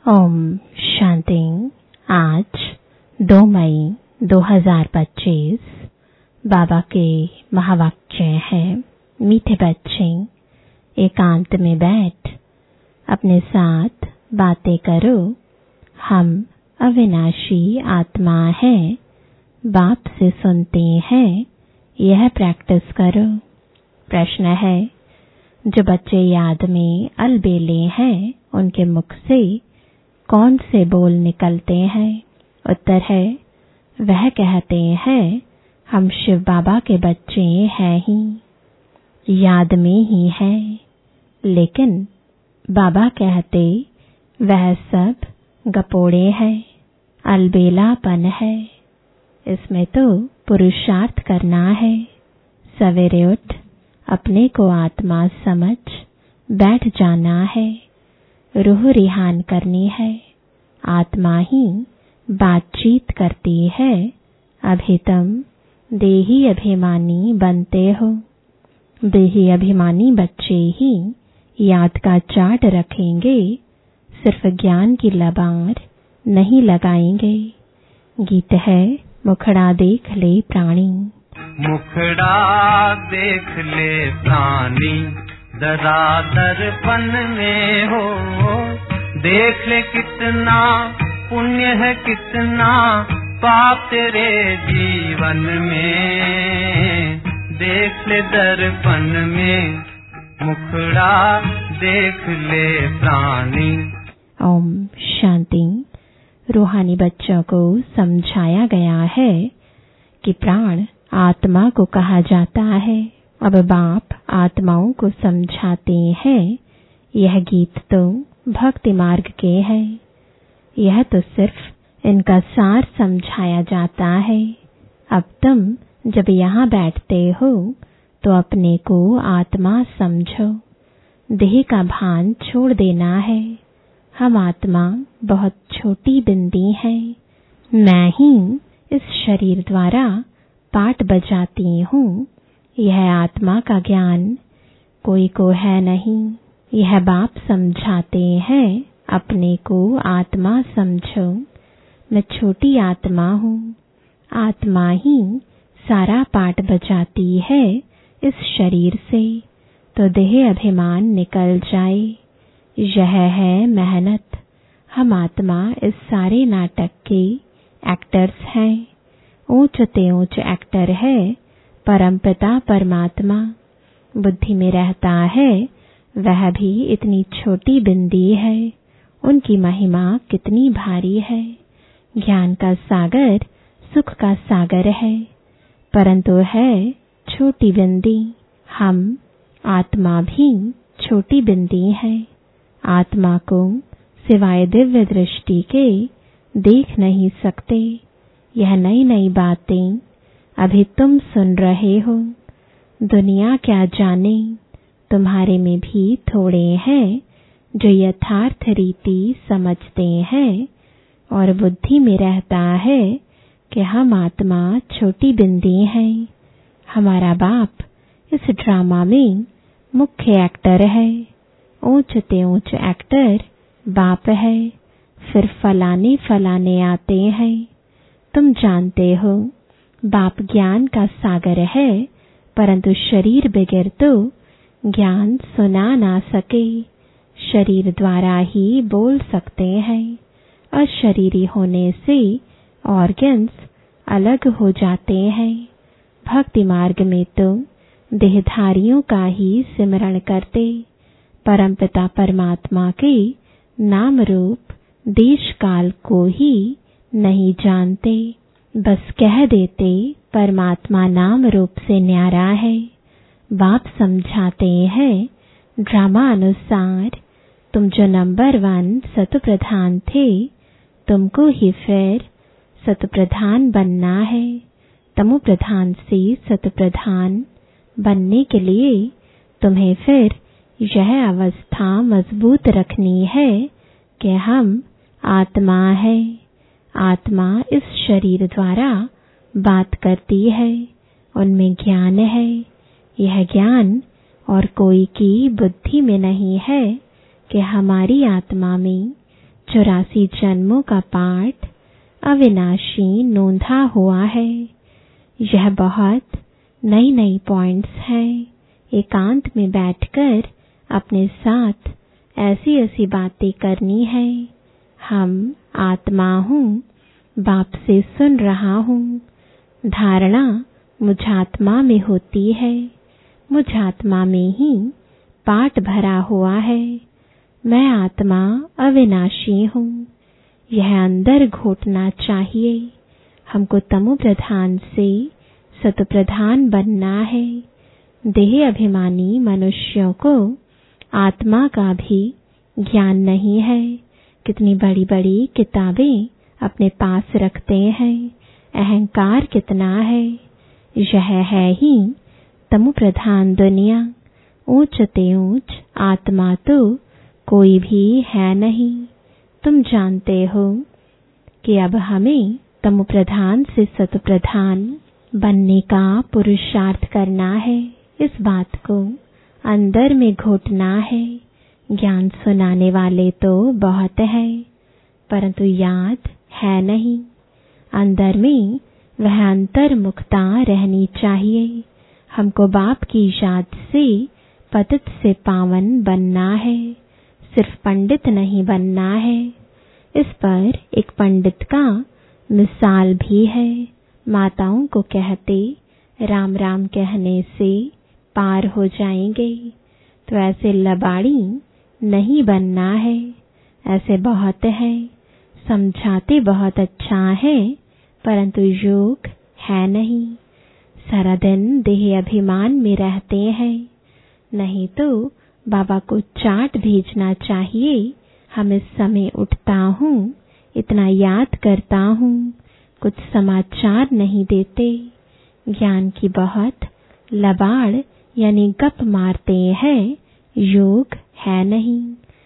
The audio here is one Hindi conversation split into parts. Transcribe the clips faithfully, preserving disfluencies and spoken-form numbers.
ओम शांति। आज दो मई दो हज़ार पच्चीस बाबा के महावाक्य हैं, मीठे बच्चे एकांत में बैठ अपने साथ बातें करो। हम अविनाशी आत्मा हैं, बाप से सुनते हैं, यह प्रैक्टिस करो। प्रश्न है, जो बच्चे याद में अलबेले हैं उनके मुख से कौन से बोल निकलते हैं? उत्तर है, वह कहते हैं हम शिव बाबा के बच्चे हैं ही, याद में ही हैं। लेकिन बाबा कहते वह सब गपोड़े हैं, अलबेलापन है। इसमें तो पुरुषार्थ करना है। सवेरे उठ अपने को आत्मा समझ बैठ जाना है, रूह रिहान करनी है। आत्मा ही बातचीत करती है। अभी तुम देही अभिमानी बनते हो। देही अभिमानी बच्चे ही याद का चार्ट रखेंगे, सिर्फ ज्ञान की लबार नहीं लगाएंगे। गीत है, मुखड़ा देख ले प्राणी। मुखड़ा देख ले प्राणी, दरा दर्पण में हो। देख ले कितना पुण्य है, कितना पाप तेरे जीवन में। देख ले दर्पण में, मुखड़ा देख ले प्राणी। ओम शांति। रूहानी बच्चों को समझाया गया है कि प्राण आत्मा को कहा जाता है। अब बाप आत्माओं को समझाते हैं। यह गीत तो भक्ति मार्ग के है। यह तो सिर्फ इनका सार समझाया जाता है। अब तुम जब यहाँ बैठते हो तो अपने को आत्मा समझो। देह का भान छोड़ देना है। हम आत्मा बहुत छोटी बिंदी है। मैं ही इस शरीर द्वारा पाठ बजाती हूँ। यह आत्मा का ज्ञान कोई को है नहीं। यह बाप समझाते हैं, अपने को आत्मा समझो। मैं छोटी आत्मा हूँ। आत्मा ही सारा पाठ बजाती है इस शरीर से, तो देह अभिमान निकल जाए। यह है मेहनत। हम आत्मा इस सारे नाटक के एक्टर्स हैं। ऊंच ते ऊंच एक्टर है परमपिता परमात्मा। बुद्धि में रहता है, वह भी इतनी छोटी बिंदी है। उनकी महिमा कितनी भारी है। ज्ञान का सागर सुख का सागर है, परंतु है छोटी बिंदी। हम आत्मा भी छोटी बिंदी है। आत्मा को सिवाय दिव्य दृष्टि के देख नहीं सकते। यह नई नई बातें अभी तुम सुन रहे हो। दुनिया क्या जाने, तुम्हारे में भी थोड़े हैं जो यथार्थ रीति समझते हैं और बुद्धि में रहता है कि हम आत्मा छोटी बिंदी हैं। हमारा बाप इस ड्रामा में मुख्य एक्टर है। ऊंच ते ऊंच एक्टर बाप है। फिर फलाने फलाने आते हैं। तुम जानते हो बाप ज्ञान का सागर है, परंतु शरीर बगैर तो ज्ञान सुना ना सके। शरीर द्वारा ही बोल सकते हैं। अशरीरी होने से ऑर्गन्स अलग हो जाते हैं। भक्ति मार्ग में तो देहधारियों का ही सिमरण करते, परमपिता परमात्मा के नाम रूप देश काल को ही नहीं जानते। बस कह देते परमात्मा नाम रूप से न्यारा है। बाप समझाते हैं ड्रामा अनुसार, तुम जो नंबर वन सत प्रधान थे, तुमको ही फिर सत प्रधान बनना है। तमो प्रधान से सत प्रधान बनने के लिए तुम्हें फिर यह अवस्था मजबूत रखनी है कि हम आत्मा है। आत्मा इस शरीर द्वारा बात करती है। उनमें ज्ञान है। यह ज्ञान और कोई की बुद्धि में नहीं है कि हमारी आत्मा में चौरासी जन्मों का पाठ अविनाशी नोंधा हुआ है। यह बहुत नई नई पॉइंट्स हैं। एकांत में बैठकर अपने साथ ऐसी ऐसी बातें करनी है। हम आत्मा हूँ, बाप से सुन रहा हूँ। धारणा मुझ आत्मा में होती है, मुझ आत्मा में ही पाठ भरा हुआ है। मैं आत्मा अविनाशी हूँ। यह अंदर घोटना चाहिए। हमको तमो प्रधान से सतो प्रधान बनना है। देह अभिमानी मनुष्यों को आत्मा का भी ज्ञान नहीं है। कितनी बड़ी बड़ी किताबें अपने पास रखते हैं। अहंकार कितना है। यह है ही तमो प्रधान दुनिया। ऊंचते ऊंच आत्मा तो कोई भी है नहीं। तुम जानते हो कि अब हमें तमो प्रधान से सतो प्रधान बनने का पुरुषार्थ करना है। इस बात को अंदर में घोटना है। ज्ञान सुनाने वाले तो बहुत है, परंतु याद है नहीं। अंदर में वह अंतर्मुखता रहनी चाहिए। हमको बाप की याद से पतित से पावन बनना है, सिर्फ पंडित नहीं बनना है। इस पर एक पंडित का मिसाल भी है। माताओं को कहते राम राम कहने से पार हो जाएंगे, तो ऐसे लबाड़ी नहीं बनना है। ऐसे बहुत है, समझाते बहुत अच्छा है, परंतु योग है नहीं। सारा दिन देह अभिमान में रहते हैं। नहीं तो बाबा को चाट भेजना चाहिए। हम इस समय उठता हूँ, इतना याद करता हूँ, कुछ समाचार नहीं देते। ज्ञान की बहुत लबाड़ यानी गप मारते हैं, योग है नहीं।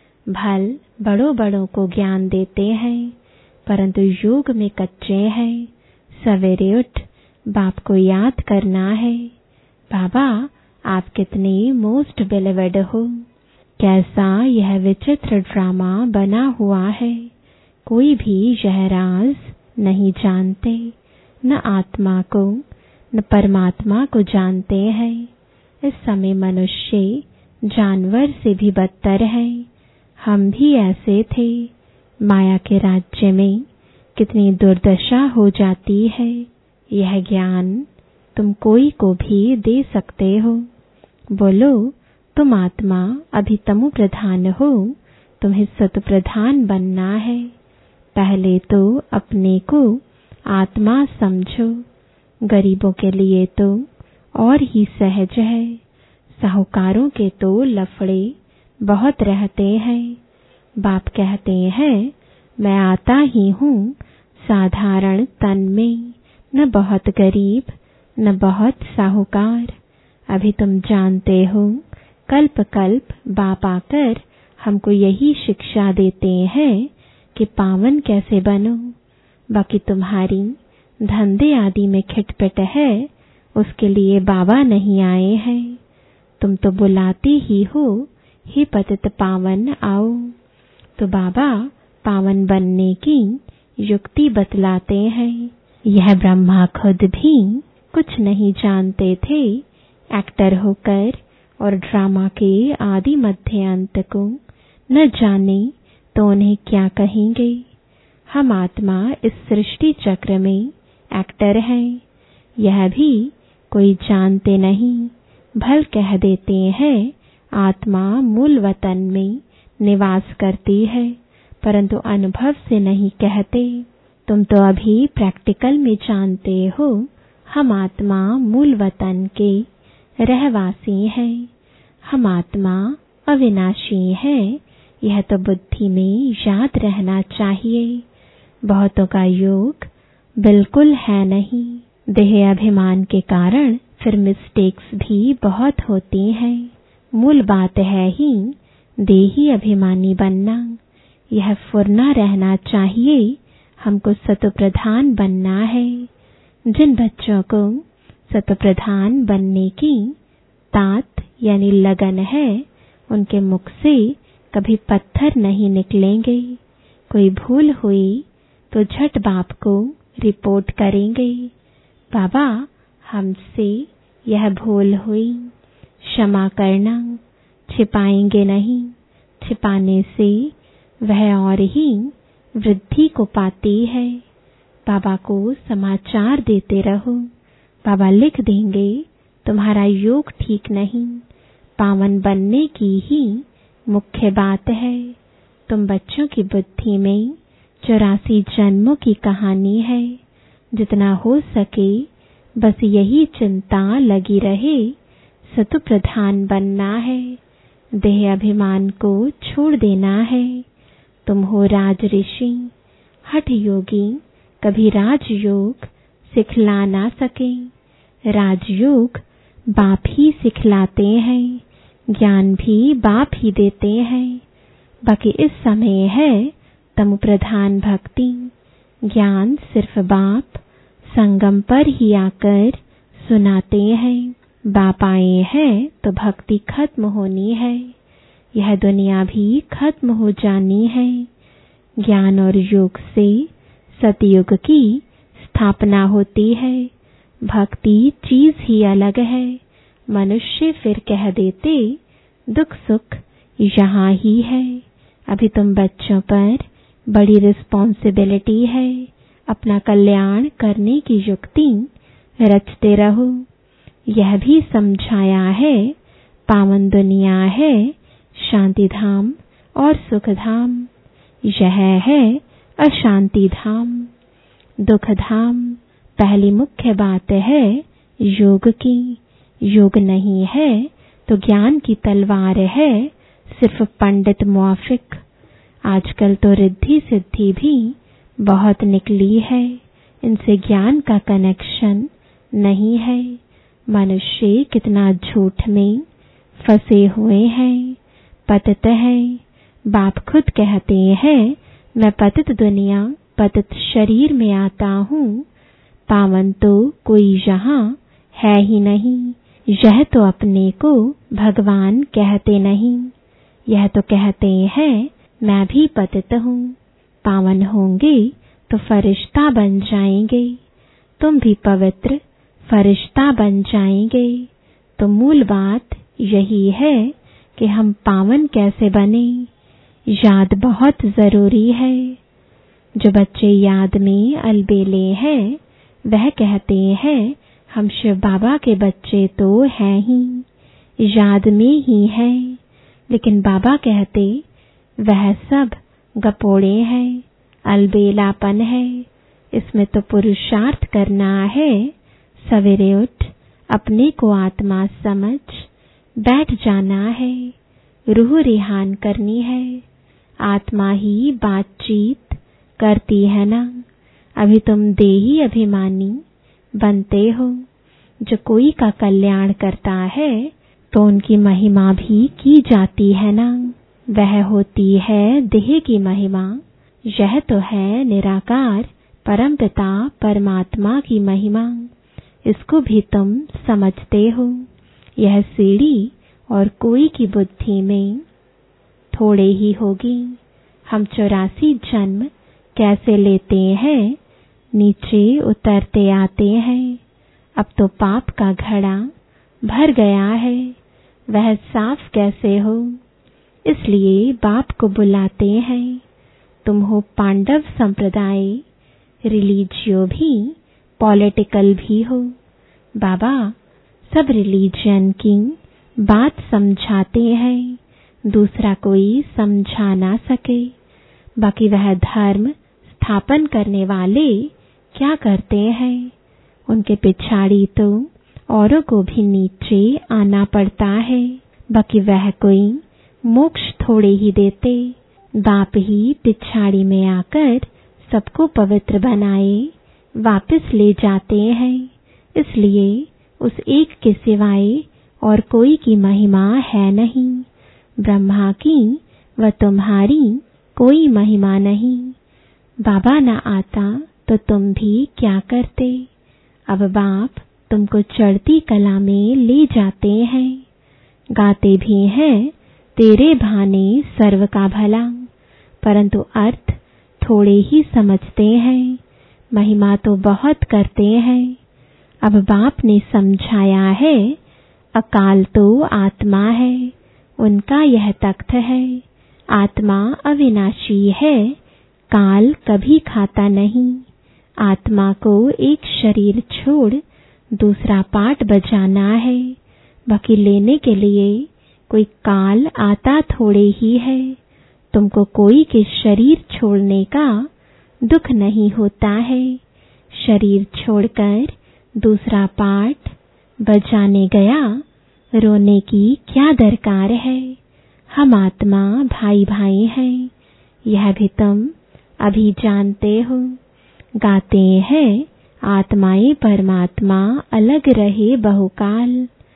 भल बड़ों बड़ों को ज्ञान देते हैं, परंतु योग में कच्चे हैं। सवेरे उठ बाप को याद करना है। बाबा आप कितने मोस्ट बिलीवर्ड हो। कैसा यह विचित्र ड्रामा बना हुआ है। कोई भी यह राज नहीं जानते। न आत्मा को न परमात्मा को जानते हैं। इस समय मनुष्य जानवर से भी बदतर है। हम भी ऐसे थे। माया के राज्य में कितनी दुर्दशा हो जाती है। यह ज्ञान तुम कोई को भी दे सकते हो। बोलो तुम आत्मा अभी तमो प्रधान हो, तुम्हें सतो प्रधान बनना है। पहले तो अपने को आत्मा समझो। गरीबों के लिए तो और ही सहज है। साहूकारों के तो लफड़े बहुत रहते हैं। बाप कहते हैं मैं आता ही हूँ साधारण तन में, न बहुत गरीब न बहुत साहूकार। अभी तुम जानते हो कल्प कल्प बाप आकर हमको यही शिक्षा देते हैं कि पावन कैसे बनो। बाकी तुम्हारी धंधे आदि में खिटपिट है, उसके लिए बाबा नहीं आए हैं। तुम तो बुलाते ही हो हे पतित पावन आओ। तो बाबा पावन बनने की युक्ति बतलाते हैं। यह ब्रह्मा खुद भी कुछ नहीं जानते थे। एक्टर होकर और ड्रामा के आदि मध्य अंत को न जाने तो उन्हें क्या कहेंगे। हम आत्मा इस सृष्टि चक्र में एक्टर हैं। यह भी कोई जानते नहीं। भल कह देते हैं आत्मा मूल वतन में निवास करती है, परंतु अनुभव से नहीं कहते। तुम तो अभी प्रैक्टिकल में जानते हो हम आत्मा मूल वतन के रहवासी हैं। हम आत्मा अविनाशी है। यह तो बुद्धि में याद रहना चाहिए। बहुतों का योग बिल्कुल है नहीं। देह अभिमान के कारण फिर मिस्टेक्स भी बहुत होती हैं। मूल बात है ही देही अभिमानी बनना। यह फुरना रहना चाहिए। हमको सतो प्रधान बनना है। जिन बच्चों को सतो प्रधान बनने की तात यानी लगन है, उनके मुख से कभी पत्थर नहीं निकलेंगे। कोई भूल हुई तो झट बाप को रिपोर्ट करेंगे, बाबा हमसे यह भूल हुई, क्षमा करना। छिपाएंगे नहीं, छिपाने से वह और ही वृद्धि को पाती है। बाबा को समाचार देते रहो, बाबा लिख देंगे तुम्हारा योग ठीक नहीं, पावन बनने की ही मुख्य बात है। तुम बच्चों की बुद्धि में चौरासी जन्मों की कहानी है, जितना हो सके बस यही चिंता लगी रहे, सतु प्रधान बनना है, देह अभिमान को छोड़ देना है। तुम हो राज ऋषि, हठ योगी कभी राजयोग सिखला ना सके, राजयोग बाप ही सिखलाते हैं, ज्ञान भी बाप ही देते हैं। बाकी इस समय है तम प्रधान भक्ति, ज्ञान सिर्फ बाप संगम पर ही आकर सुनाते हैं। बाप आए हैं तो भक्ति खत्म होनी है, यह दुनिया भी खत्म हो जानी है। ज्ञान और योग से सतयुग की स्थापना होती है। भक्ति चीज ही अलग है। मनुष्य फिर कह देते दुख सुख यहाँ ही है। अभी तुम बच्चों पर बड़ी रिस्पॉन्सिबिलिटी है, अपना कल्याण करने की युक्ति रचते रहो। यह भी समझाया है पावन दुनिया है शांति धाम और सुख धाम, यह है अशांति धाम, दुख धाम। पहली मुख्य बात है योग की। योग नहीं है तो ज्ञान की तलवार है, सिर्फ पंडित मुआफिक। आजकल तो रिद्धि सिद्धि भी बहुत निकली है, इनसे ज्ञान का कनेक्शन नहीं है। मनुष्य कितना झूठ में फंसे हुए हैं, पतित है। बाप खुद कहते हैं मैं पतित दुनिया पतित शरीर में आता हूँ, पावन तो कोई यहाँ है ही नहीं। यह तो अपने को भगवान कहते नहीं, यह तो कहते हैं मैं भी पतित हूँ। पावन होंगे तो फरिश्ता बन जाएंगे, तुम भी पवित्र फरिश्ता बन जाएंगे। तो मूल बात यही है कि हम पावन कैसे बने, याद बहुत जरूरी है। जो बच्चे याद में अलबेले हैं वह कहते हैं हम शिव बाबा के बच्चे तो हैं ही, याद में ही हैं। लेकिन बाबा कहते वह सब गपोड़े हैं, अलबेलापन है। इसमें तो पुरुषार्थ करना है। सवेरे उठ अपने को आत्मा समझ बैठ जाना है, रूह रिहान करनी है। आत्मा ही बातचीत करती है ना। अभी तुम देही अभिमानी बनते हो। जो कोई का कल्याण करता है तो उनकी महिमा भी की जाती है ना। वह होती है देह की महिमा। यह तो है निराकार परमपिता परमात्मा की महिमा। इसको भी तुम समझते हो। यह सीढ़ी और कोई की बुद्धि में थोड़े ही होगी। हम चौरासी जन्म कैसे लेते हैं, नीचे उतरते आते हैं। अब तो पाप का घड़ा भर गया है, वह साफ कैसे हो। इसलिए बाप को बुलाते हैं। तुम हो पांडव संप्रदाय, रिलीजियो भी पॉलिटिकल भी हो। बाबा सब रिलीजन की बात समझाते हैं, दूसरा कोई समझा ना सके। बाकी वह धर्म स्थापन करने वाले क्या करते हैं, उनके पिछाड़ी तो औरों को भी नीचे आना पड़ता है। बाकी वह कोई मोक्ष थोड़े ही देते, बाप ही पिछाड़ी में आकर सबको पवित्र बनाए वापस ले जाते हैं। इसलिए उस एक के सिवाय और कोई की महिमा है नहीं। ब्रह्मा की व तुम्हारी कोई महिमा नहीं। बाबा न आता तो तुम भी क्या करते। अब बाप तुमको चढ़ती कला में ले जाते हैं। गाते भी हैं तेरे भाने सर्व का भला, परंतु अर्थ थोड़े ही समझते हैं, महिमा तो बहुत करते हैं। अब बाप ने समझाया है, अकाल तो आत्मा है, उनका यह तख्त है। आत्मा अविनाशी है, काल कभी खाता नहीं। आत्मा को एक शरीर छोड़ दूसरा पाठ बजाना है, बाकी लेने के लिए कोई काल आता थोड़े ही है। तुमको कोई के शरीर छोड़ने का दुख नहीं होता है। शरीर छोड़कर दूसरा पाठ बजाने गया, रोने की क्या दरकार है। हम आत्मा भाई भाई हैं, यह भी तुम अभी जानते हो। गाते हैं आत्माएं परमात्मा अलग रहे बहुकाल।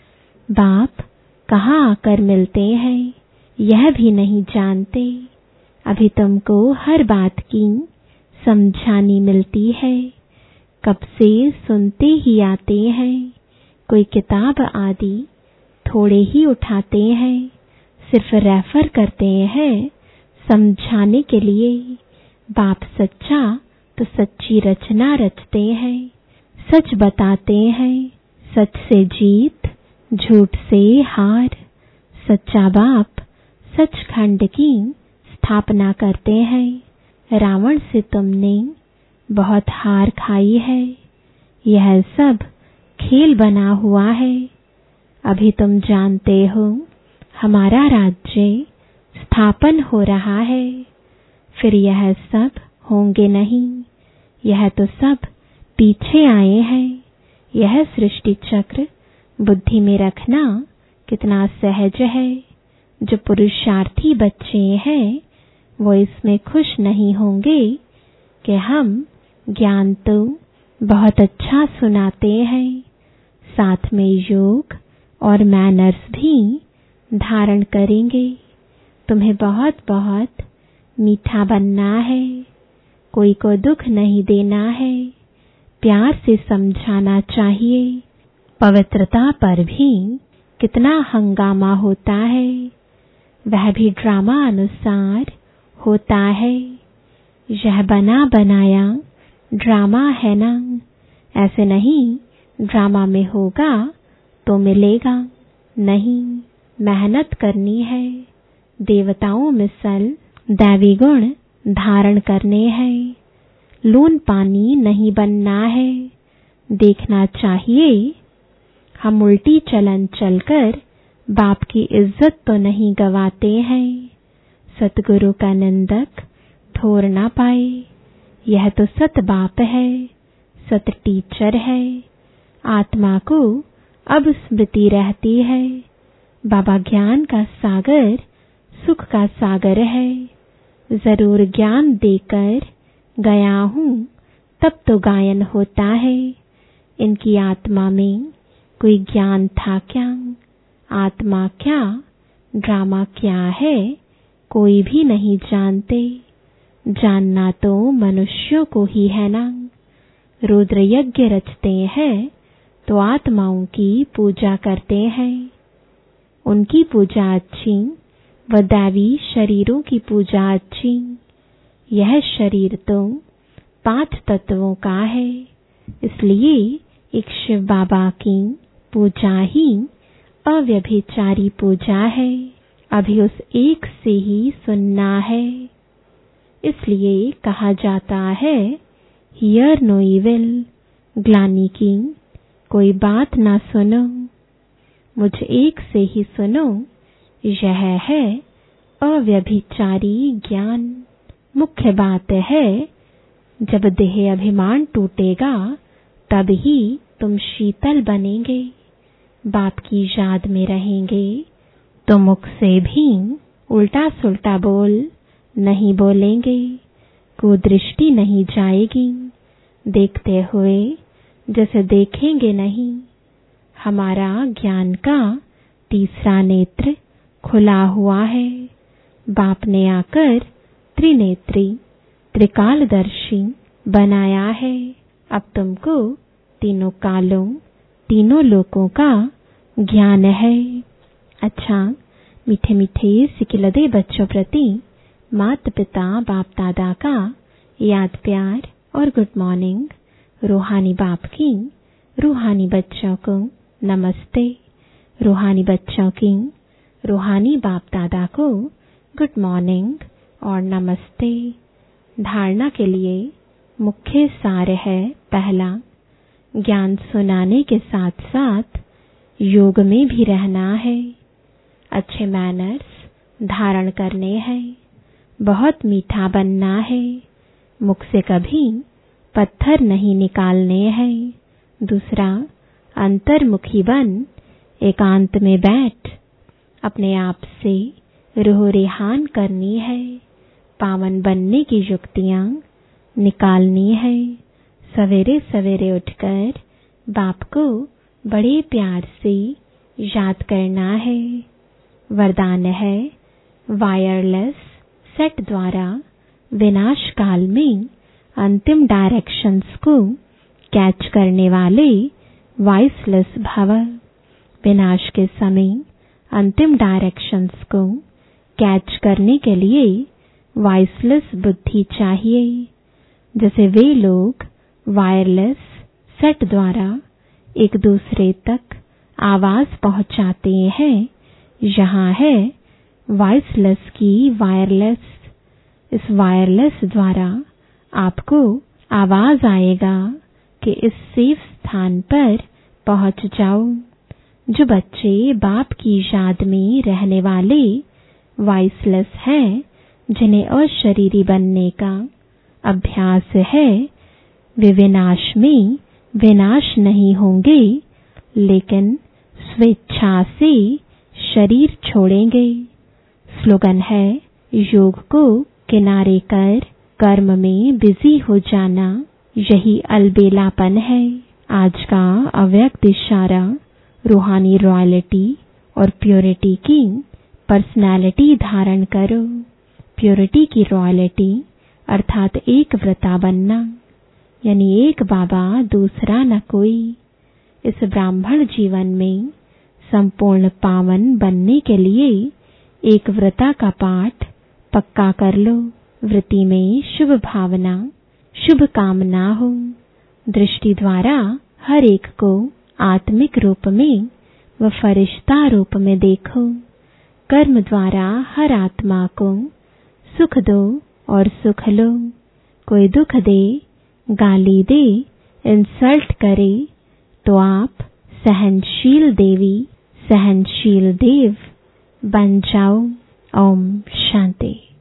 बाप कहाँ आकर मिलते हैं, यह भी नहीं जानते। अभी तुमको हर बात की समझानी मिलती है, कब से सुनते ही आते हैं। कोई किताब आदि थोड़े ही उठाते हैं, सिर्फ रेफर करते हैं समझाने के लिए। बाप सच्चा तो सच्ची रचना रचते हैं, सच बताते हैं, सच से जीत, झूठ से हार। सच्चा बाप सचखंड की स्थापना करते हैं। रावण से तुमने बहुत हार खाई है, यह सब खेल बना हुआ है। अभी तुम जानते हो हमारा राज्य स्थापन हो रहा है, फिर यह सब होंगे नहीं। यह तो सब पीछे आए हैं। यह सृष्टि चक्र बुद्धि में रखना कितना सहज है। जो पुरुषार्थी बच्चे हैं वो इसमें खुश नहीं होंगे कि हम ज्ञान तो बहुत अच्छा सुनाते हैं, साथ में योग और मैनर्स भी धारण करेंगे। तुम्हें बहुत बहुत मीठा बनना है, कोई को दुख नहीं देना है, प्यार से समझाना चाहिए। पवित्रता पर भी कितना हंगामा होता है, वह भी ड्रामा अनुसार होता है। यह बना बनाया ड्रामा है ना, ऐसे नहीं ड्रामा में होगा तो मिलेगा नहीं। मेहनत करनी है, देवताओं मिसल दैवी गुण धारण करने हैं। लून पानी नहीं बनना है। देखना चाहिए हम उल्टी चलन चलकर बाप की इज्जत तो नहीं गवाते हैं। सतगुरु का निंदक ठोर ना पाए, यह तो सत बाप है, सत टीचर है। आत्मा को अब स्मृति रहती है, बाबा ज्ञान का सागर सुख का सागर है। जरूर ज्ञान देकर गया हूँ तब तो गायन होता है। इनकी आत्मा में कोई ज्ञान था क्या? आत्मा क्या, ड्रामा क्या है, कोई भी नहीं जानते। जानना तो मनुष्यों को ही है ना। रुद्र यज्ञ रचते हैं तो आत्माओं की पूजा करते हैं। उनकी पूजा अच्छी व दैवी शरीरों की पूजा अच्छी। यह शरीर तो पांच तत्वों का है, इसलिए एक शिव बाबा की पूजा ही अव्यभिचारी पूजा है। अभी उस एक से ही सुनना है, इसलिए कहा जाता है हियर नो इविल, ग्लानि की कोई बात ना सुनो, मुझ एक से ही सुनो। यह है अव्यभिचारी ज्ञान। मुख्य बात है जब देह अभिमान टूटेगा तब ही तुम शीतल बनेंगे, बाप की याद में रहेंगे तो मुख से भी उल्टा सुल्टा बोल नहीं बोलेंगे, कुदृष्टि नहीं जाएगी। देखते हुए जैसे देखेंगे नहीं। हमारा ज्ञान का तीसरा नेत्र खुला हुआ है। बाप ने आकर त्रिनेत्री त्रिकालदर्शी बनाया है। अब तुमको तीनों कालों तीनों लोकों का ज्ञान है। अच्छा, मीठे मीठे सिकिलदे बच्चों प्रति माता पिता बाप दादा का याद प्यार और गुड मॉर्निंग रूहानी बाप की रूहानी बच्चों को नमस्ते। रूहानी बच्चों की रूहानी बाप दादा को गुड मॉर्निंग और नमस्ते। धारणा के लिए मुख्य सार है, पहला, ज्ञान सुनाने के साथ साथ योग में भी रहना है। अच्छे मैनर्स धारण करने हैं, बहुत मीठा बनना है, मुख से कभी पत्थर नहीं निकालने हैं। दूसरा, अंतर्मुखी बन एकांत में बैठ अपने आप से रूह रेहान करनी है, पावन बनने की युक्तियां निकालनी है। सवेरे सवेरे उठकर बाप को बड़े प्यार से याद करना है। वरदान है, वायरलेस सेट द्वारा विनाश काल में अंतिम डायरेक्शंस को कैच करने वाले वॉइसलेस भव। विनाश के समय अंतिम डायरेक्शंस को कैच करने के लिए वॉइसलेस बुद्धि चाहिए। जैसे वे लोग वायरलेस सेट द्वारा एक दूसरे तक आवाज पहुंचाते हैं, यहाँ है वॉइसलेस की वायरलेस। इस वायरलेस द्वारा आपको आवाज आएगा कि इस सेफ स्थान पर पहुंच जाओ। जो बच्चे बाप की याद में रहने वाले वॉइसलेस हैं, जिन्हें अशरीरी बनने का अभ्यास है, वे विनाश में विनाश नहीं होंगे, लेकिन स्वेच्छा से शरीर छोड़ेंगे। स्लोगन है, योग को किनारे कर कर्म में बिजी हो जाना, यही अलबेलापन है। आज का अव्यक्त इशारा रूहानी रॉयल्टी और प्योरिटी की पर्सनालिटी धारण करो। प्योरिटी की रॉयल्टी अर्थात एक व्रता बनना, यानी एक बाबा दूसरा न कोई। इस ब्राह्मण जीवन में संपूर्ण पावन बनने के लिए एक व्रता का पाठ पक्का कर लो। वृत्ति में शुभ भावना, शुभ कामना हो। दृष्टि द्वारा हर एक को आत्मिक रूप में व फरिश्ता रूप में देखो। कर्म द्वारा हर आत्मा को सुख दो और सुख लो। कोई दुख दे, गाली दे, इंसल्ट करे तो आप सहनशील देवी, सहनशील देव बन जाओ। ओम शांति।